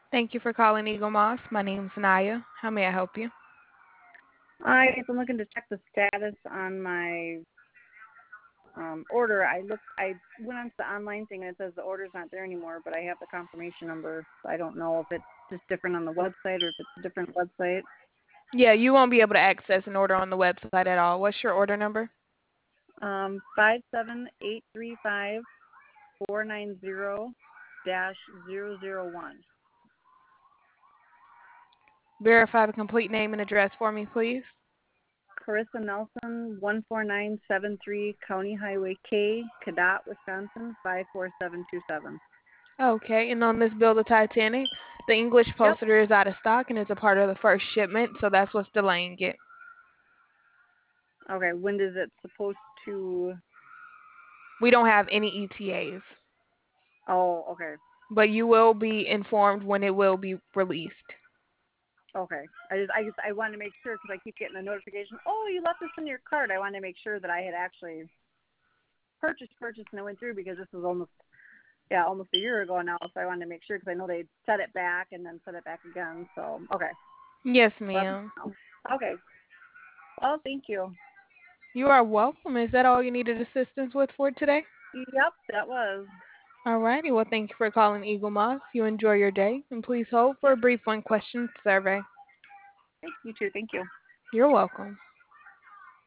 Thank you for calling Eagle Moss. My name's Naya. How may I help you? Hi, I'm looking to check the status on my order. I went onto the online thing and it says the order's not there anymore, but I have the confirmation number. So I don't know if it's just different on the website or if it's a different website. Yeah, you won't be able to access an order on the website at all. What's your order number? 578354900-001. Verify the complete name and address for me, please. Carissa Nelson, 14973 County Highway K, Cadott, Wisconsin, 54727. Okay, and on this bill, the Titanic, the English Yep. poster is out of stock and it's a part of the first shipment, so that's what's delaying it. Okay, when is it supposed to? We don't have any ETAs, Oh, okay. but you will be informed when it will be released. Okay. I wanted to make sure because I keep getting a notification. Oh, you left this in your cart. I wanted to make sure that I had actually purchased, and it went through because this was almost a year ago now. So I wanted to make sure because I know they set it back and then set it back again. So okay. Yes, Well, ma'am. okay. Well, thank you. You are welcome. Is that all you needed assistance with for today? Yep, that was. Alrighty, well, thank you for calling Eagle Moss. You enjoy your day, and please hold for Yep. a brief one-question survey. You too. Thank you. You're welcome.